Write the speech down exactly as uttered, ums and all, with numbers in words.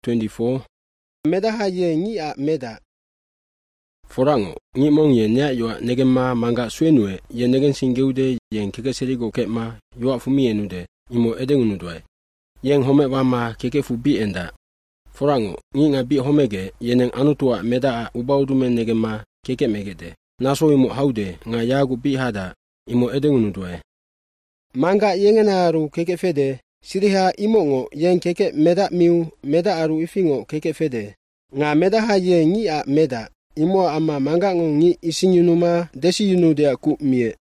twenty-four. Meda ha ye ngi a meda. Forango, ngi mong ye nya yo negema manga swenue, ye negen singeude yen keke serigo kema, yo fumi enude, imo edengunudwe. Yen home wama keke fubi enda. Forango, ngi nga bi homege, yeneng anutua meda a ubaudume negema keke megede. Naso imo haude, nga yagu bi hada, imo edengunudwe. Manga yengena aru keke fede, siriha imongo yen keke meda miu, meda aru ifingo keke fede. Nga meda ha ye ngi a meda. Imo ama manga ngi isinyunuma desi yunu de aku mie.